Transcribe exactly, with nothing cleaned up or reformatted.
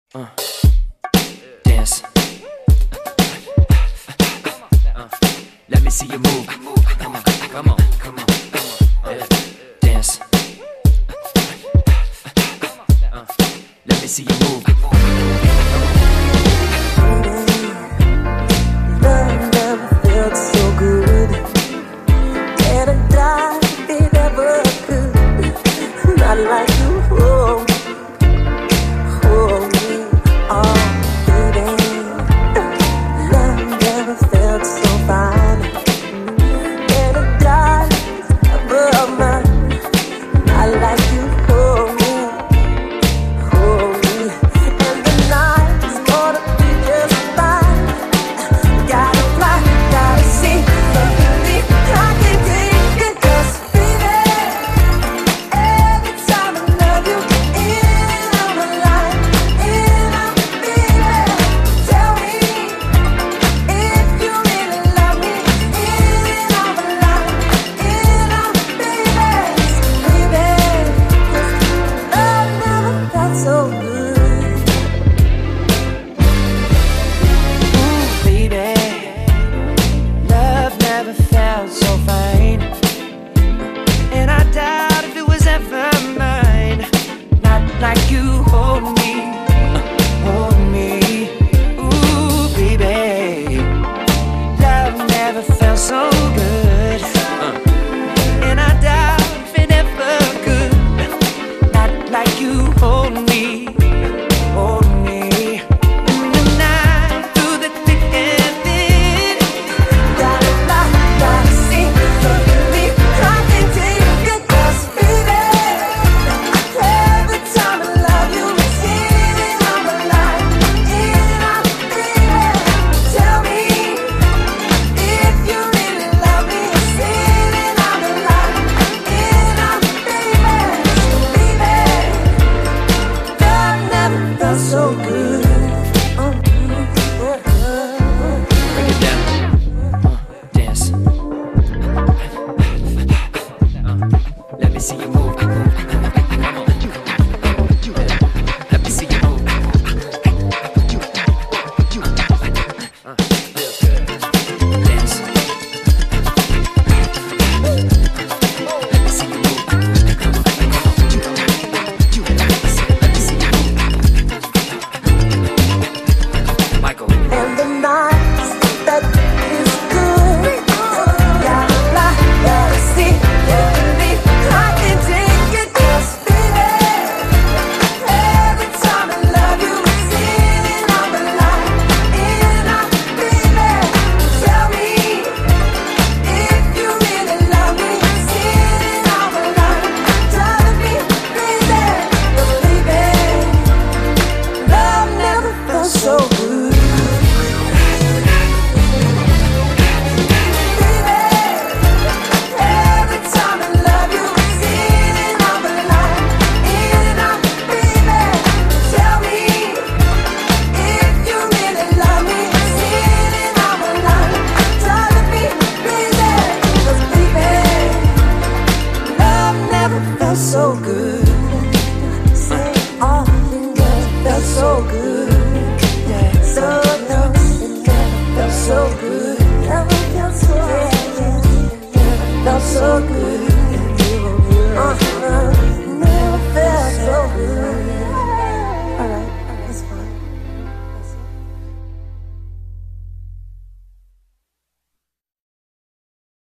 Uh, dance. Uh, let me see you move. Come on, come on, come on. Uh, dance. Uh, let me see you move. Love never felt so good, and I died if it ever could. Not like you, oh, oh me, oh baby. Love never felt so fine, and I died above mine. Not like you, oh me, oh me. And the night's gonna be just fine. Gotta fly, gotta see, baby, I can take it. 'Cause baby, every time I love you, in on my life, in on baby. Tell me if you really love me, in on my life, in on baby, baby. 'Cause love never felt so good. Ooh, baby, love never felt so fine, and I doubt if it was ever mine. Not like you hold me, hold me. Ooh, baby, love never felt so good, and I doubt if it ever could. Not like you hold me, hold me. In the night, through the thick and thin. Gotta fly, gotta see, baby, I can take it. 'Cause baby, every time I love you, in on my life, in on baby. Tell me if you really love me, in on my life, in on baby, baby. Love never felt so good.